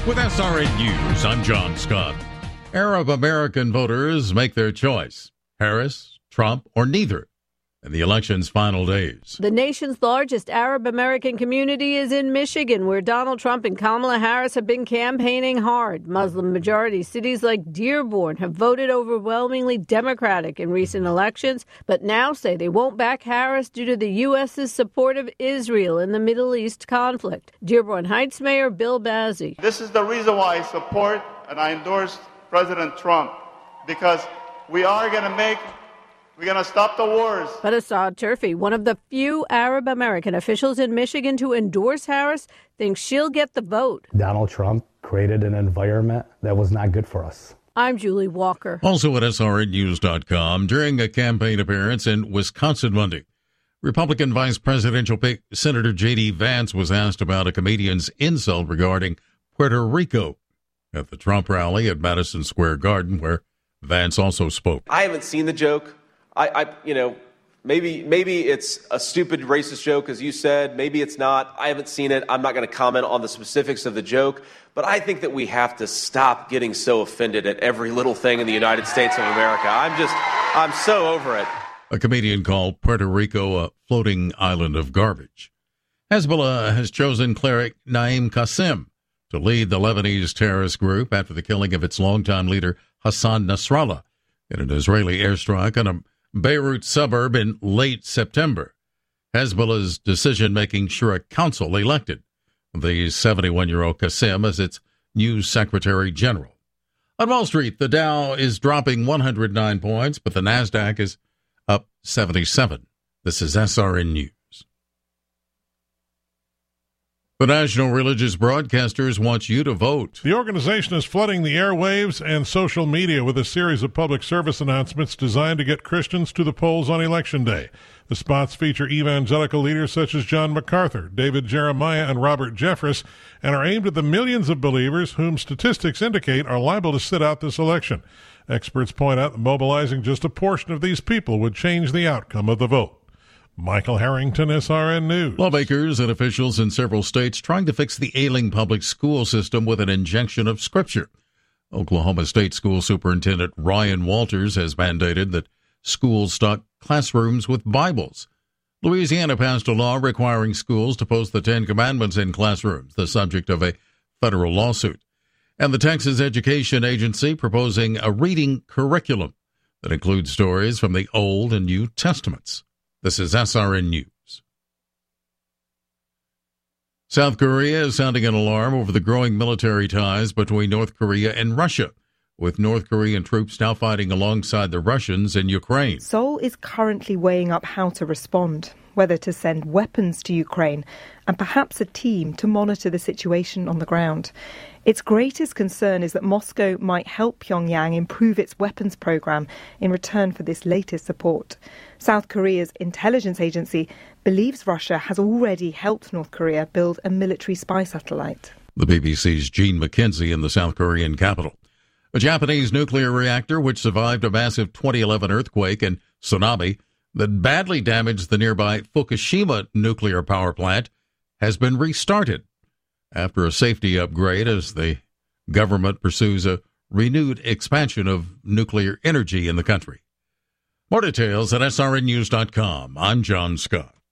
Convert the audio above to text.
With SRN News, I'm John Scott. Arab American voters make their choice. Harris, Trump, or neither in the election's final days. The nation's largest Arab American community is in Michigan, where Donald Trump and Kamala Harris have been campaigning hard. Muslim-majority cities like Dearborn have voted overwhelmingly Democratic in recent elections, but now say they won't back Harris due to the U.S.'s support of Israel in the Middle East conflict. Dearborn Heights Mayor Bill Bazzi. This is the reason why I support and I endorse President Trump, because we're going to stop the wars. But Asad Turfi, one of the few Arab American officials in Michigan to endorse Harris, thinks she'll get the vote. Donald Trump created an environment that was not good for us. I'm Julie Walker. Also at SRNnews.com, during a campaign appearance in Wisconsin Monday, Republican Vice Presidential pick Senator J.D. Vance was asked about a comedian's insult regarding Puerto Rico at the Trump rally at Madison Square Garden, where Vance also spoke. I haven't seen the joke. Maybe it's a stupid racist joke, as you said. Maybe it's not. I haven't seen it. I'm not going to comment on the specifics of the joke. But I think that we have to stop getting so offended at every little thing in the United States of America. I'm so over it. A comedian called Puerto Rico a floating island of garbage. Hezbollah has chosen cleric Naim Qassem to lead the Lebanese terrorist group after the killing of its longtime leader Hassan Nasrallah in an Israeli airstrike on a Beirut suburb in late September. Hezbollah's decision making sure a council elected the 71-year-old Qassem as its new Secretary General. On Wall Street, the Dow is dropping 109 points, but the Nasdaq is up 77. This is SRN News. The National Religious Broadcasters wants you to vote. The organization is flooding the airwaves and social media with a series of public service announcements designed to get Christians to the polls on Election Day. The spots feature evangelical leaders such as John MacArthur, David Jeremiah, and Robert Jeffress, and are aimed at the millions of believers whom statistics indicate are liable to sit out this election. Experts point out that mobilizing just a portion of these people would change the outcome of the vote. Michael Harrington, SRN News. Lawmakers and officials in several states trying to fix the ailing public school system with an injection of Scripture. Oklahoma State School Superintendent Ryan Walters has mandated that schools stock classrooms with Bibles. Louisiana passed a law requiring schools to post the Ten Commandments in classrooms, the subject of a federal lawsuit. And the Texas Education Agency proposing a reading curriculum that includes stories from the Old and New Testaments. This is SRN News. South Korea is sounding an alarm over the growing military ties between North Korea and Russia, with North Korean troops now fighting alongside the Russians in Ukraine. Seoul is currently weighing up how to respond, whether to send weapons to Ukraine and perhaps a team to monitor the situation on the ground. Its greatest concern is that Moscow might help Pyongyang improve its weapons program in return for this latest support. South Korea's intelligence agency believes Russia has already helped North Korea build a military spy satellite. The BBC's Gene McKenzie in the South Korean capital. A Japanese nuclear reactor which survived a massive 2011 earthquake and tsunami that badly damaged the nearby Fukushima nuclear power plant has been restarted after a safety upgrade as the government pursues a renewed expansion of nuclear energy in the country. More details at srnnews.com. I'm John Scott.